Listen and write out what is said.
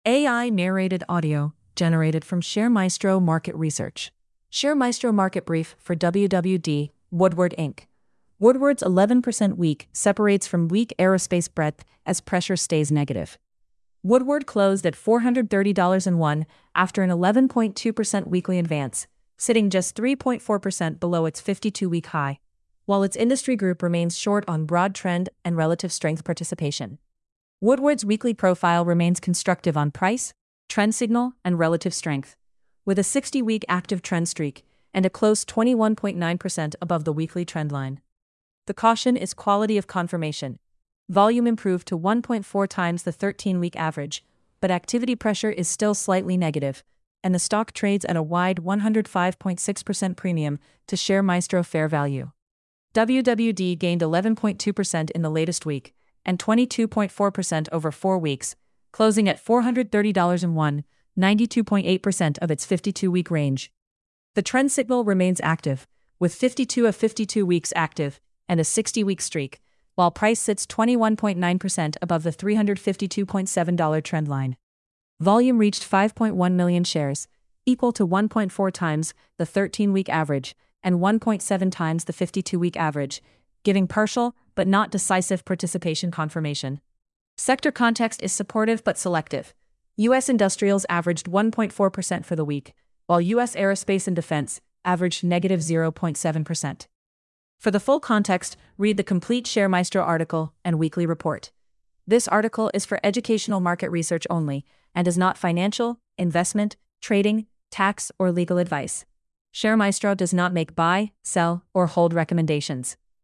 AI narrated audio generated from ShareMaestro Market Research. ShareMaestro Market Brief for WWD, Woodward Inc. Woodward's 11% weak separates from weak aerospace breadth as pressure stays negative. Woodward closed at $430.01 after an 11.2% weekly advance, sitting just 3.4% below its 52-week high, while its industry group remains short on broad trend and relative strength participation. Woodward's weekly profile remains constructive on price, trend signal, and relative strength, with a 60-week active trend streak and a close 21.9% above the weekly trend line. The caution is quality of confirmation. Volume improved to 1.4 times the 13-week average, but activity pressure is still slightly negative, and the stock trades at a wide 105.6% premium to ShareMaestro fair value. WWD gained 11.2% in the latest week, and 22.4% over 4 weeks, closing at $430.01, 92.8% of its 52-week range. The trend signal remains active, with 52 of 52 weeks active and a 60-week streak, while price sits 21.9% above the $352.7 trend line. Volume reached 5.1 million shares, equal to 1.4 times the 13-week average and 1.7 times the 52-week average, giving partial but not decisive participation confirmation. Sector context is supportive but selective. U.S. industrials averaged 1.4% for the week, while U.S. aerospace and defense averaged negative 0.7%. For the full context, read the complete ShareMaestro article and weekly report. This article is for educational market research only and is not financial, investment, trading, tax, or legal advice. ShareMaestro does not make buy, sell, or hold recommendations.